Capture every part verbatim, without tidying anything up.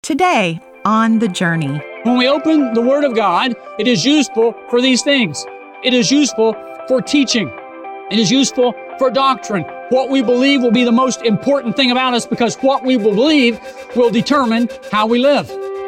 Today on The Journey. When we open the Word of God, it is useful for these things. It is useful for teaching. It is useful for doctrine. What we believe will be the most important thing about us because what we believe will determine how we live.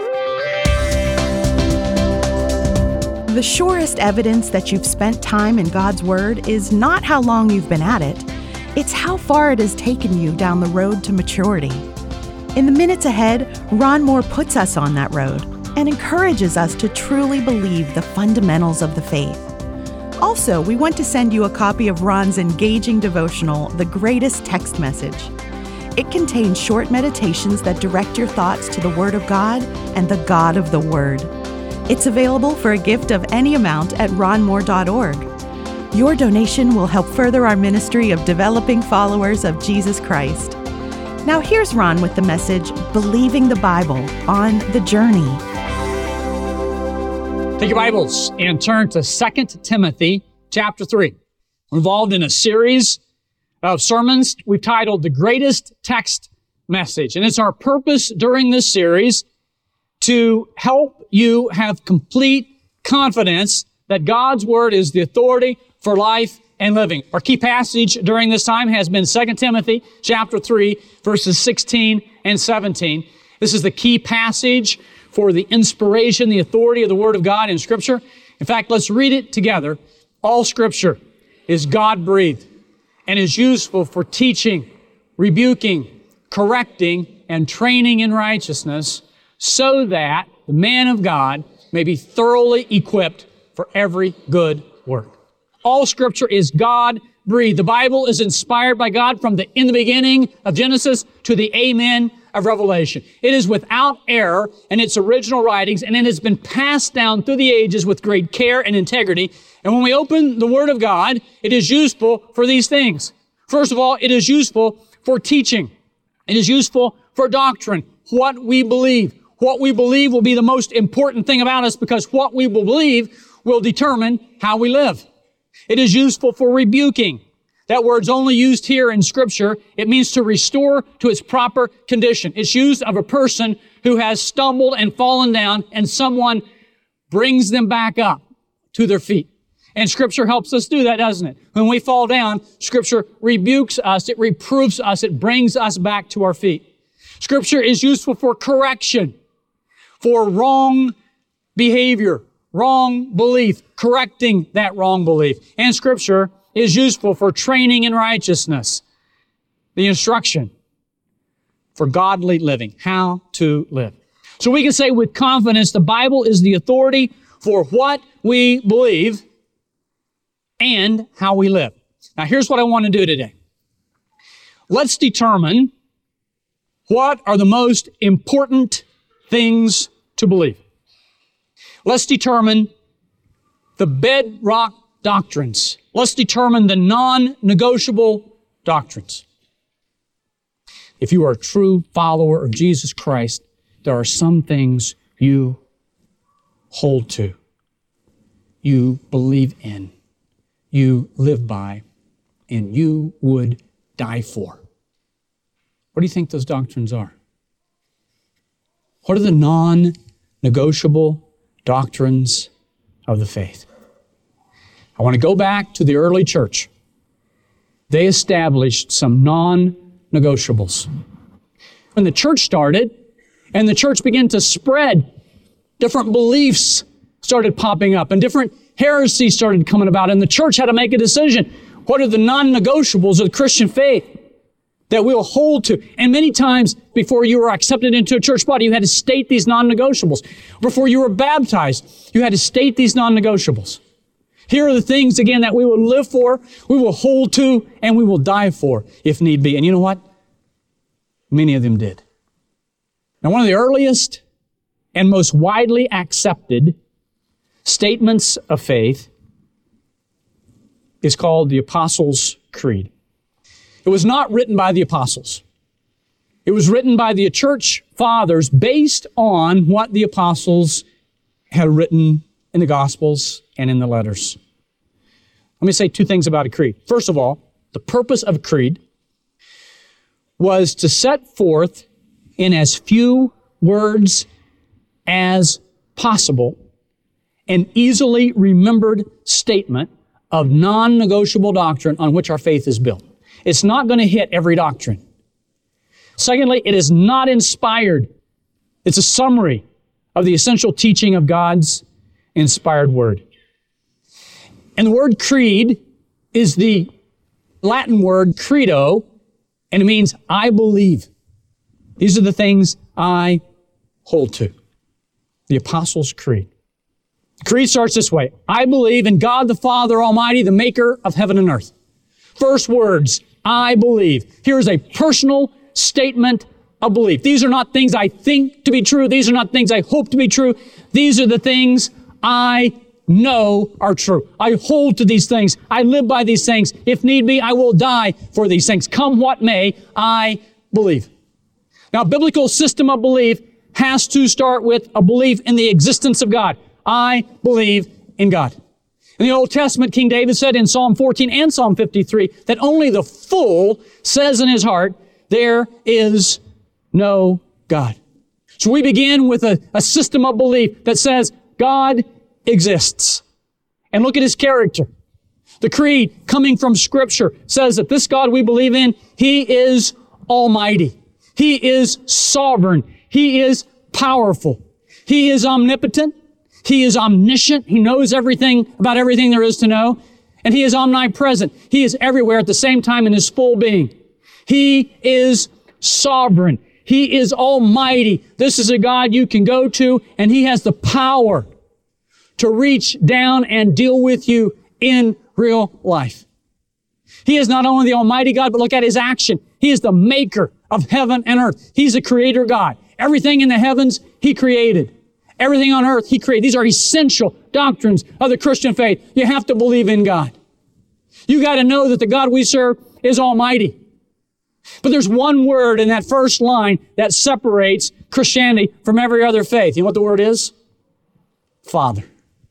The surest evidence that you've spent time in God's Word is not how long you've been at it. It's how far it has taken you down the road to maturity. In the minutes ahead, Ron Moore puts us on that road and encourages us to truly believe the fundamentals of the faith. Also, we want to send you a copy of Ron's engaging devotional, The Greatest Text Message. It contains short meditations that direct your thoughts to the Word of God and the God of the Word. It's available for a gift of any amount at ron moore dot org. Your donation will help further our ministry of developing followers of Jesus Christ. Now here's Ron with the message, Believing the Bible on The Journey. Take your Bibles and turn to Second Timothy chapter three. We're involved in a series of sermons we've titled The Greatest Text Message. And it's our purpose during this series to help you have complete confidence that God's Word is the authority for life and living. Our key passage during this time has been Second Timothy chapter three, verses sixteen and seventeen. This is the key passage for the inspiration, the authority of the Word of God in Scripture. In fact, let's read it together. All Scripture is God-breathed and is useful for teaching, rebuking, correcting, and training in righteousness, so that the man of God may be thoroughly equipped for every good work. All Scripture is God-breathed. The Bible is inspired by God from the in the beginning of Genesis to the amen of Revelation. It is without error in its original writings, and it has been passed down through the ages with great care and integrity. And when we open the Word of God, it is useful for these things. First of all, it is useful for teaching. It is useful for doctrine. What we believe. What we believe will be the most important thing about us because what we believe will determine how we live. It is useful for rebuking. That word's only used here in Scripture. It means to restore to its proper condition. It's used of a person who has stumbled and fallen down and someone brings them back up to their feet. And Scripture helps us do that, doesn't it? When we fall down, Scripture rebukes us, it reproves us, it brings us back to our feet. Scripture is useful for correction, for wrong behavior, wrong belief, correcting that wrong belief. And Scripture is useful for training in righteousness, the instruction for godly living, how to live. So we can say with confidence the Bible is the authority for what we believe and how we live. Now here's what I want to do today. Let's determine what are the most important things to believe. Let's determine the bedrock doctrines. Let's determine the non-negotiable doctrines. If you are a true follower of Jesus Christ, there are some things you hold to, you believe in, you live by, and you would die for. What do you think those doctrines are? What are the non-negotiable doctrines of the faith? I want to go back to the early church. They established some non-negotiables. When the church started and the church began to spread, different beliefs started popping up and different heresies started coming about, and the church had to make a decision. What are the non-negotiables of the Christian faith that we'll hold to? And many times before you were accepted into a church body, you had to state these non-negotiables. Before you were baptized, you had to state these non-negotiables. Here are the things, again, that we will live for, we will hold to, and we will die for if need be. And you know what? Many of them did. Now, one of the earliest and most widely accepted statements of faith is called the Apostles' Creed. It was not written by the apostles. It was written by the church fathers based on what the apostles had written in the Gospels and in the letters. Let me say two things about a creed. First of all, the purpose of a creed was to set forth in as few words as possible, an easily remembered statement of non-negotiable doctrine on which our faith is built. It's not going to hit every doctrine. Secondly, it is not inspired. It's a summary of the essential teaching of God's inspired Word. And the word creed is the Latin word credo, and it means I believe. These are the things I hold to. The Apostles' Creed. The creed starts this way. I believe in God the Father Almighty, the maker of heaven and earth. First words, I believe. Here's a personal statement of belief. These are not things I think to be true. These are not things I hope to be true. These are the things I know are true. I hold to these things. I live by these things. If need be, I will die for these things. Come what may, I believe. Now, biblical system of belief has to start with a belief in the existence of God. I believe in God. In the Old Testament, King David said in Psalm fourteen and Psalm fifty-three that only the fool says in his heart, there is no God. So we begin with a, a system of belief that says God exists. And look at His character. The creed coming from Scripture says that this God we believe in, He is almighty. He is sovereign. He is powerful. He is omnipotent. He is omniscient. He knows everything about everything there is to know. And He is omnipresent. He is everywhere at the same time in His full being. He is sovereign. He is almighty. This is a God you can go to, and He has the power to reach down and deal with you in real life. He is not only the almighty God, but look at His action. He is the maker of heaven and earth. He's a creator God. Everything in the heavens, He created. Everything on earth, He created. These are essential doctrines of the Christian faith. You have to believe in God. You got to know that the God we serve is almighty. But there's one word in that first line that separates Christianity from every other faith. You know what the word is? Father.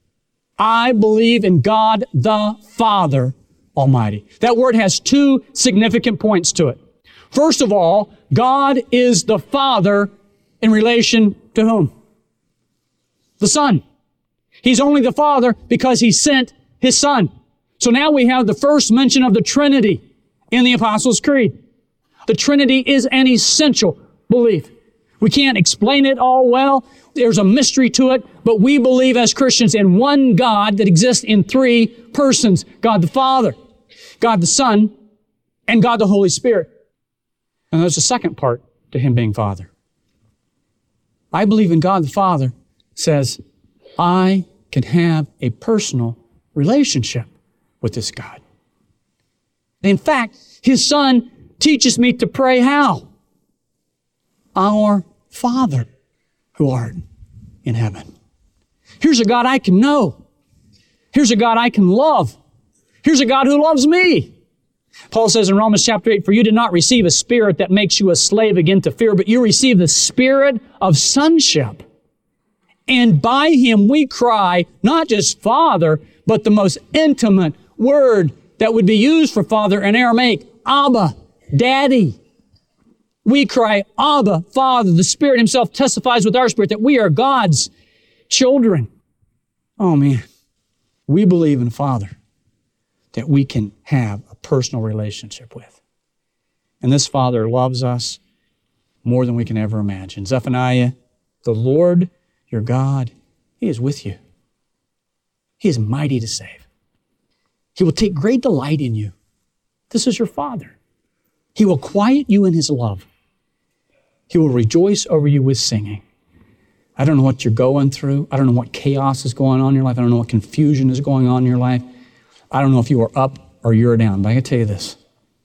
I believe in God the Father Almighty. That word has two significant points to it. First of all, God is the Father in relation to whom? The Son. He's only the Father because He sent His Son. So now we have the first mention of the Trinity in the Apostles' Creed. The Trinity is an essential belief. We can't explain it all well. There's a mystery to it, but we believe as Christians in one God that exists in three persons. God the Father, God the Son, and God the Holy Spirit. And there's a second part to Him being Father. I believe in God the Father says, I can have a personal relationship with this God. In fact, His Son teaches me to pray how? Our Father who art in heaven. Here's a God I can know. Here's a God I can love. Here's a God who loves me. Paul says in Romans chapter eight, for you did not receive a spirit that makes you a slave again to fear, but you received the spirit of sonship. And by Him we cry, not just Father, but the most intimate word that would be used for Father in Aramaic, Abba, Daddy. We cry, Abba, Father. The Spirit Himself testifies with our spirit that we are God's children. Oh man, we believe in Father that we can have a personal relationship with. And this Father loves us more than we can ever imagine. Zephaniah, the Lord your God, He is with you. He is mighty to save. He will take great delight in you. This is your Father. He will quiet you in His love. He will rejoice over you with singing. I don't know what you're going through. I don't know what chaos is going on in your life. I don't know what confusion is going on in your life. I don't know if you are up or you're down, but I can tell you this.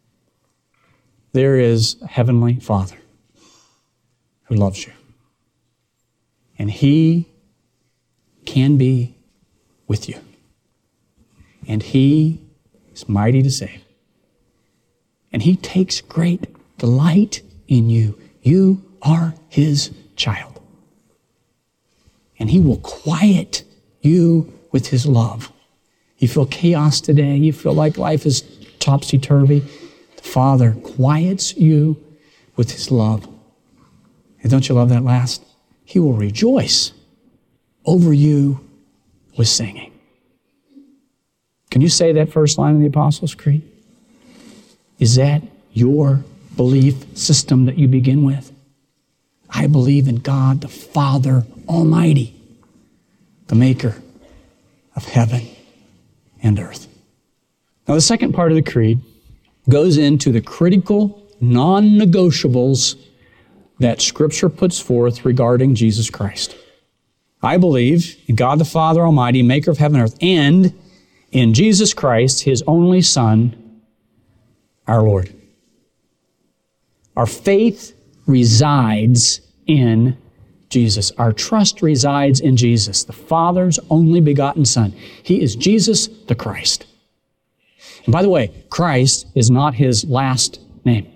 There is a heavenly Father who loves you. And He can be with you. And He is mighty to save. And He takes great delight in you. You are His child. And He will quiet you with His love. You feel chaos today. You feel like life is topsy-turvy. The Father quiets you with His love. And don't you love that last? He will rejoice over you with singing. Can you say that first line of the Apostles' Creed? Is that your belief system that you begin with? I believe in God, the Father Almighty, the maker of heaven and earth. Now, the second part of the creed goes into the critical non-negotiables that Scripture puts forth regarding Jesus Christ. I believe in God the Father Almighty, maker of heaven and earth, and in Jesus Christ, His only Son, our Lord. Our faith resides in Jesus. Our trust resides in Jesus, the Father's only begotten Son. He is Jesus the Christ. And by the way, Christ is not His last name.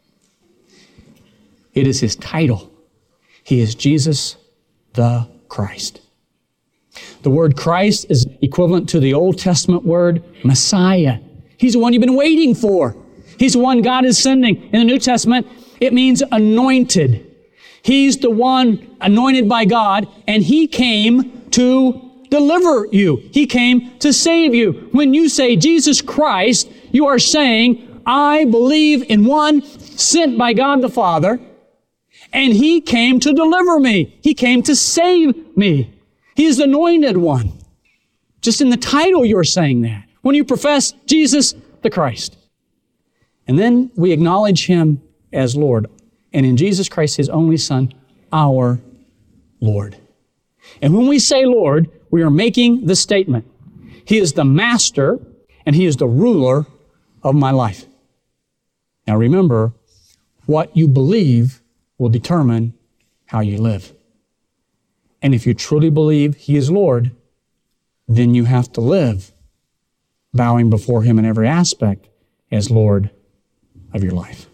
It is His title. He is Jesus the Christ. The word Christ is equivalent to the Old Testament word Messiah. He's the one you've been waiting for. He's the one God is sending. In the New Testament, it means anointed. He's the one anointed by God, and He came to deliver you. He came to save you. When you say Jesus Christ, you are saying, I believe in one sent by God the Father, and He came to deliver me. He came to save me. He is the anointed one. Just in the title you're saying that. When you profess Jesus the Christ. And then we acknowledge Him as Lord. And in Jesus Christ, His only Son, our Lord. And when we say Lord, we are making the statement, He is the master and He is the ruler of my life. Now remember, what you believe will determine how you live. And if you truly believe He is Lord, then you have to live bowing before Him in every aspect as Lord of your life.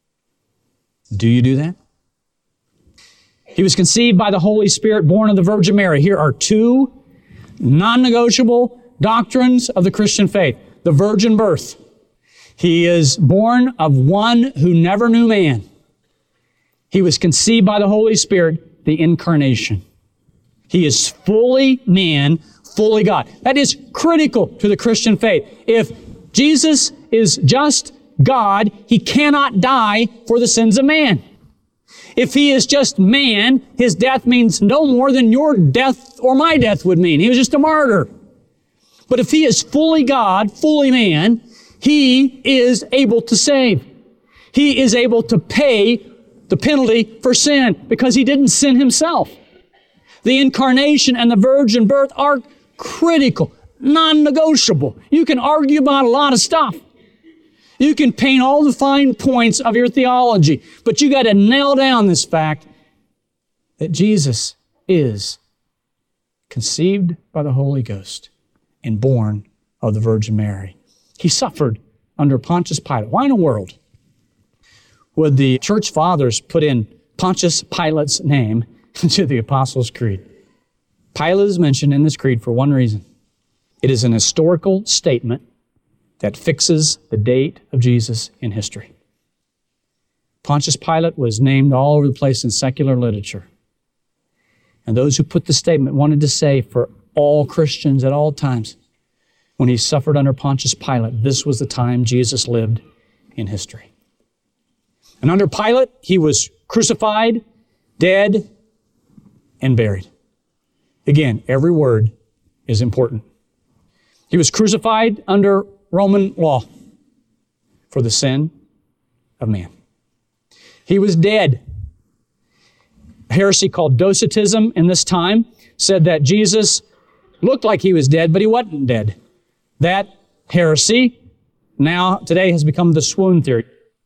Do you do that? He was conceived by the Holy Spirit, born of the Virgin Mary. Here are two non-negotiable doctrines of the Christian faith. The virgin birth. He is born of one who never knew man. He was conceived by the Holy Spirit, the incarnation. He is fully man, fully God. That is critical to the Christian faith. If Jesus is just God, He cannot die for the sins of man. If He is just man, His death means no more than your death or my death would mean. He was just a martyr. But if He is fully God, fully man, He is able to save. He is able to pay the penalty for sin because He didn't sin Himself. The incarnation and the virgin birth are critical, non-negotiable. You can argue about a lot of stuff. You can paint all the fine points of your theology, but you got to nail down this fact that Jesus is conceived by the Holy Ghost and born of the Virgin Mary. He suffered under Pontius Pilate. Why in the world would the church fathers put in Pontius Pilate's name into the Apostles' Creed? Pilate is mentioned in this creed for one reason. It is an historical statement that fixes the date of Jesus in history. Pontius Pilate was named all over the place in secular literature. And those who put the statement wanted to say for all Christians at all times, when He suffered under Pontius Pilate, this was the time Jesus lived in history. And under Pilate, He was crucified, dead, and buried. Again, every word is important. He was crucified under Roman law for the sin of man. He was dead. A heresy called Docetism in this time said that Jesus looked like He was dead, but He wasn't dead. That heresy now today has become the swoon theory.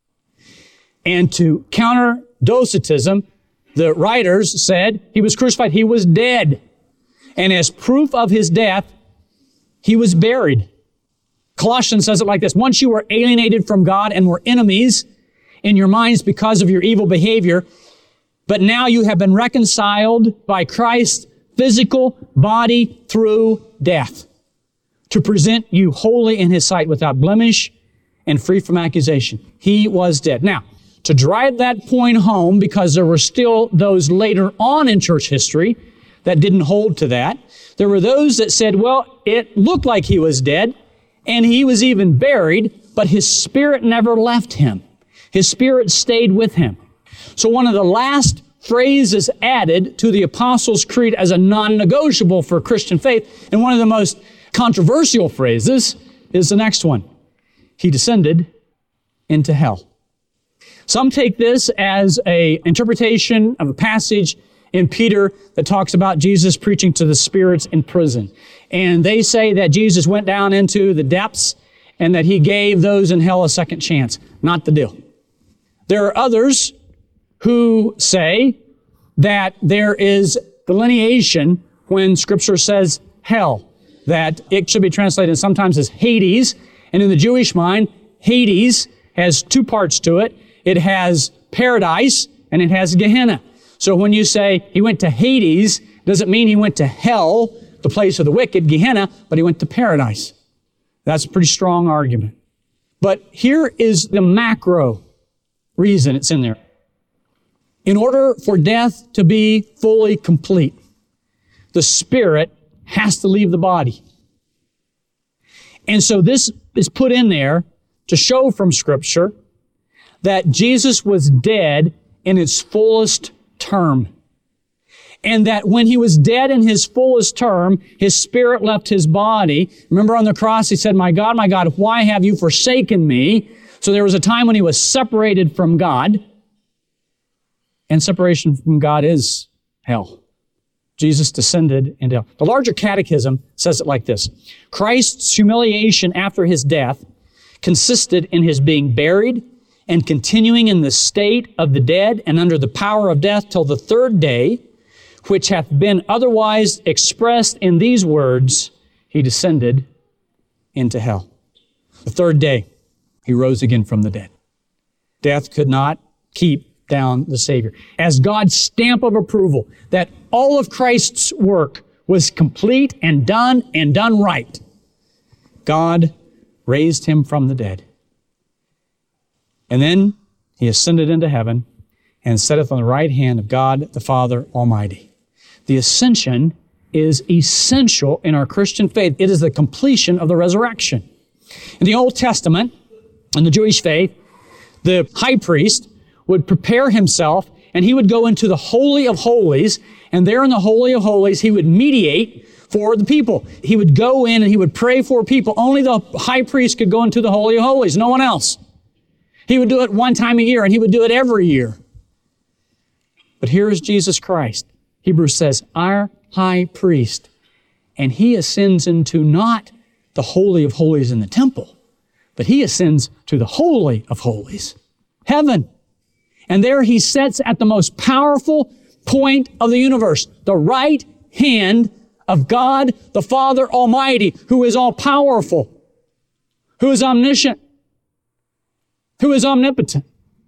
And to counter Docetism, the writers said He was crucified, He was dead. And as proof of His death, He was buried. Colossians says it like this: once you were alienated from God and were enemies in your minds because of your evil behavior, but now you have been reconciled by Christ's physical body through death to present you holy in His sight without blemish and free from accusation. He was dead. Now, to drive that point home, because there were still those later on in church history that didn't hold to that. There were those that said, well, it looked like he was dead, and he was even buried, but his spirit never left him. His spirit stayed with him. So one of the last phrases added to the Apostles' Creed as a non-negotiable for Christian faith, and one of the most controversial phrases, is the next one. He descended into hell. Some take this as an interpretation of a passage in Peter that talks about Jesus preaching to the spirits in prison. And they say that Jesus went down into the depths and that he gave those in hell a second chance. Not the deal. There are others who say that there is delineation when Scripture says hell, that it should be translated sometimes as Hades. And in the Jewish mind, Hades has two parts to it. It has paradise and it has Gehenna. So when you say he went to Hades, doesn't mean he went to hell, the place of the wicked, Gehenna, but he went to paradise. That's a pretty strong argument. But here is the macro reason it's in there. In order for death to be fully complete, the spirit has to leave the body. And so this is put in there to show from Scripture that Jesus was dead in its fullest term. And that when he was dead in his fullest term, his spirit left his body. Remember on the cross, he said, "My God, my God, why have you forsaken me?" So there was a time when he was separated from God. And separation from God is hell. Jesus descended into hell. The larger catechism says it like this. Christ's humiliation after his death consisted in his being buried and continuing in the state of the dead and under the power of death till the third day, which hath been otherwise expressed in these words, he descended into hell. The third day, he rose again from the dead. Death could not keep down the Savior. As God's stamp of approval that all of Christ's work was complete and done and done right, God raised him from the dead. And then he ascended into heaven and sitteth on the right hand of God the Father Almighty. The ascension is essential in our Christian faith. It is the completion of the resurrection. In the Old Testament, in the Jewish faith, the high priest would prepare himself and he would go into the Holy of Holies, and there in the Holy of Holies he would mediate for the people. He would go in and he would pray for people. Only the high priest could go into the Holy of Holies, no one else. He would do it one time a year, and he would do it every year. But here is Jesus Christ. Hebrews says, our high priest. And he ascends into not the Holy of Holies in the temple, but he ascends to the Holy of Holies, heaven. And there he sits at the most powerful point of the universe, the right hand of God, the Father Almighty, who is all powerful, who is omniscient, who is omnipotent.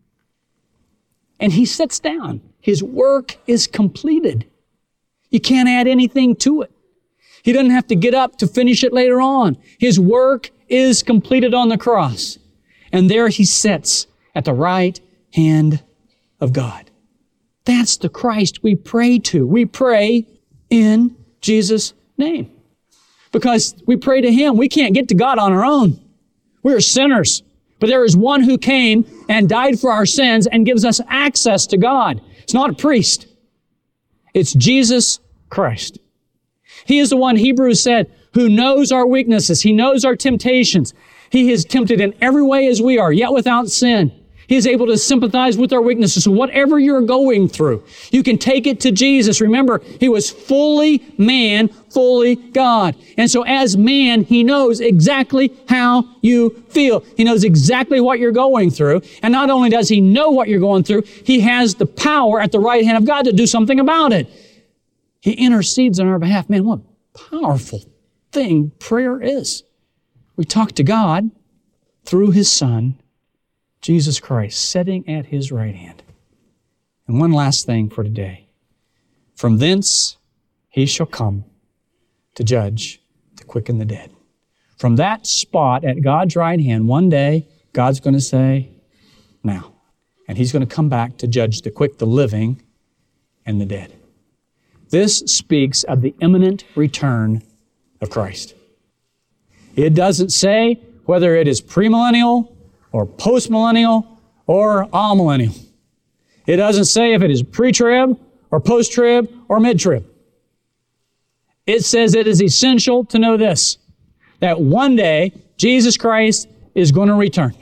And he sits down. His work is completed. You can't add anything to it. He doesn't have to get up to finish it later on. His work is completed on the cross. And there he sits at the right hand of God. That's the Christ we pray to. We pray in Jesus' name. Because we pray to him. We can't get to God on our own. We're sinners. But there is one who came and died for our sins and gives us access to God. It's not a priest. It's Jesus Christ. He is the one, Hebrews said, who knows our weaknesses. He knows our temptations. He is tempted in every way as we are, yet without sin. He is able to sympathize with our weaknesses. So whatever you're going through, you can take it to Jesus. Remember, he was fully man, fully God. And so as man, he knows exactly how you feel. He knows exactly what you're going through. And not only does he know what you're going through, he has the power at the right hand of God to do something about it. He intercedes on our behalf. Man, what a powerful thing prayer is. We talk to God through his Son, Jesus Christ, sitting at his right hand. And one last thing for today. From thence he shall come to judge the quick and the dead. From that spot at God's right hand, one day, God's going to say, now, And he's going to come back to judge the quick, the living, and the dead. This speaks of the imminent return of Christ. It doesn't say whether it is premillennial or postmillennial or amillennial. It doesn't say if it is pre-trib or post-trib or mid-trib. It says it is essential to know this, that one day Jesus Christ is going to return.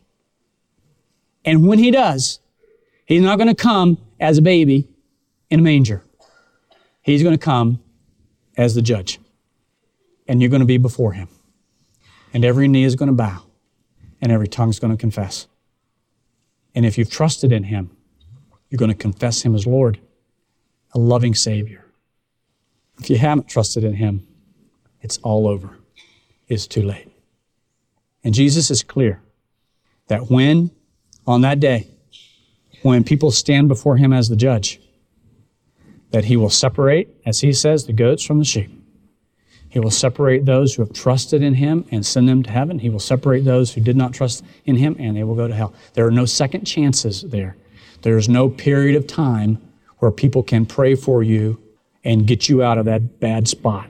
And when He does, He's not going to come as a baby in a manger. He's going to come as the judge. And you're going to be before Him. And every knee is going to bow. And every tongue is going to confess. And if you've trusted in Him, you're going to confess Him as Lord, a loving Savior. If you haven't trusted in Him, it's all over. It's too late. And Jesus is clear that when, on that day, when people stand before Him as the judge, that He will separate, as He says, the goats from the sheep. He will separate those who have trusted in Him and send them to heaven. He will separate those who did not trust in Him, and they will go to hell. There are no second chances there. There is no period of time where people can pray for you and get you out of that bad spot.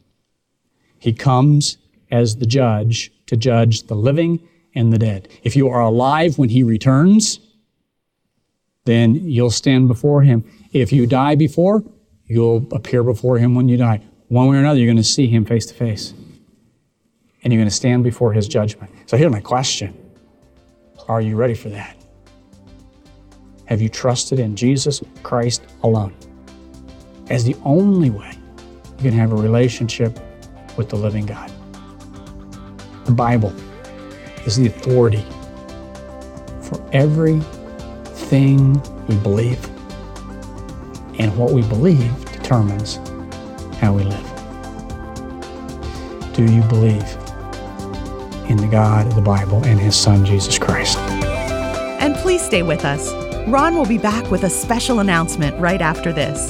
He comes as the judge to judge the living and the dead. If you are alive when He returns, then you'll stand before Him. If you die before, you'll appear before Him when you die. One way or another, you're going to see Him face to face. And you're going to stand before His judgment. So here's my question. Are you ready for that? Have you trusted in Jesus Christ alone as the only way you can have a relationship with the living God? The Bible is the authority for everything we believe. And what we believe determines how we live. Do you believe in the God of the Bible and His Son, Jesus Christ? And please stay with us. Ron will be back with a special announcement right after this.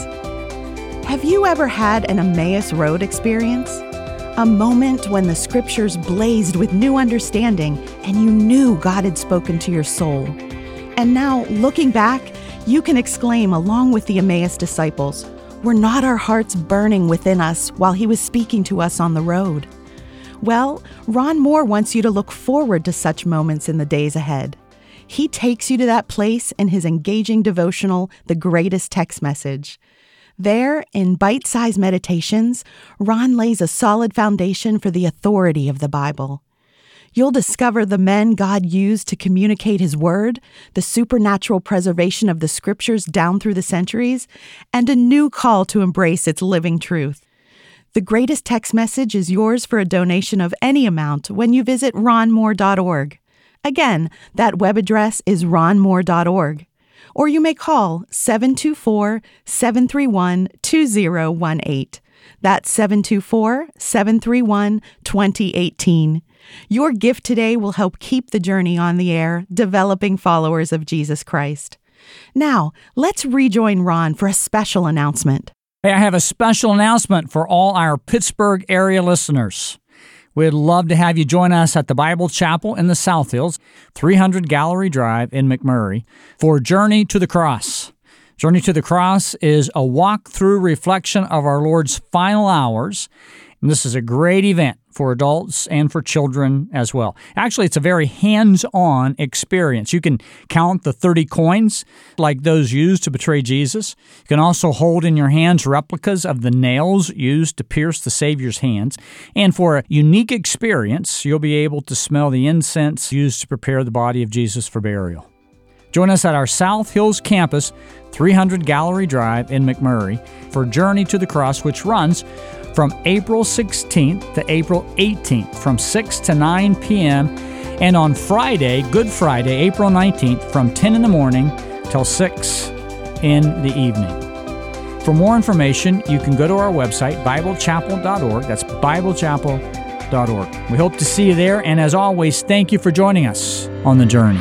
Have you ever had an Emmaus Road experience? A moment when the Scriptures blazed with new understanding and you knew God had spoken to your soul. And now, looking back, you can exclaim along with the Emmaus disciples, were not our hearts burning within us while He was speaking to us on the road? Well, Ron Moore wants you to look forward to such moments in the days ahead. He takes you to that place in his engaging devotional, The Greatest Text Message. There, in bite-sized meditations, Ron lays a solid foundation for the authority of the Bible. You'll discover the men God used to communicate His Word, the supernatural preservation of the Scriptures down through the centuries, and a new call to embrace its living truth. The Greatest Text Message is yours for a donation of any amount when you visit ron moore dot org. Again, that web address is ron moore dot org. Or you may call seven two four, seven three one, two zero one eight. That's seven two four, seven three one, two zero one eight. Your gift today will help keep the journey on the air, developing followers of Jesus Christ. Now, let's rejoin Ron for a special announcement. Hey, I have a special announcement for all our Pittsburgh area listeners. We'd love to have you join us at the Bible Chapel in the South Hills, three hundred Gallery Drive in McMurray, for Journey to the Cross. Journey to the Cross is a walk-through reflection of our Lord's final hours, and this is a great event for adults and for children as well. Actually, it's a very hands-on experience. You can count the thirty coins like those used to betray Jesus. You can also hold in your hands replicas of the nails used to pierce the Savior's hands. And for a unique experience, you'll be able to smell the incense used to prepare the body of Jesus for burial. Join us at our South Hills campus, three hundred Gallery Drive in McMurray, for Journey to the Cross, which runs from April sixteenth to April eighteenth from six to nine p.m. and on Friday, Good Friday, April nineteenth, from ten in the morning till six in the evening. For more information, you can go to our website, bible chapel dot org. That's bible chapel dot org. We hope to see you there, and as always, thank you for joining us on the journey.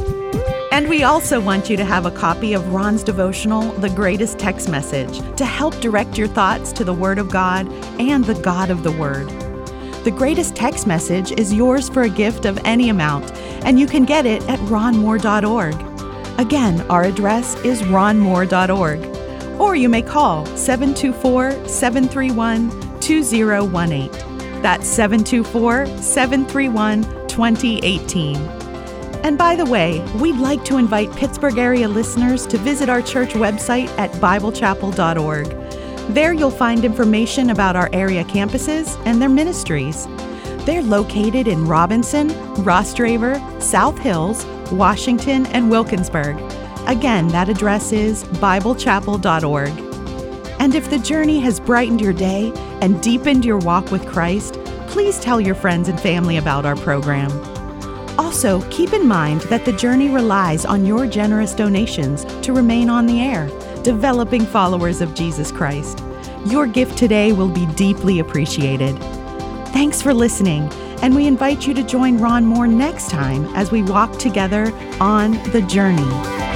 And we also want you to have a copy of Ron's devotional, The Greatest Text Message, to help direct your thoughts to the Word of God and the God of the Word. The Greatest Text Message is yours for a gift of any amount, and you can get it at ron moore dot org. Again, our address is ron moore dot org, or you may call seven two four, seven three one, two zero one eight. That's seven two four, seven three one, two zero one eight. And by the way, we'd like to invite Pittsburgh area listeners to visit our church website at bible chapel dot org. There you'll find information about our area campuses and their ministries. They're located in Robinson, Rostraver, South Hills, Washington, and Wilkinsburg. Again, that address is bible chapel dot org. And if the journey has brightened your day and deepened your walk with Christ, please tell your friends and family about our program. Also, keep in mind that the journey relies on your generous donations to remain on the air, developing followers of Jesus Christ. Your gift today will be deeply appreciated. Thanks for listening, and we invite you to join Ron Moore next time as we walk together on the journey.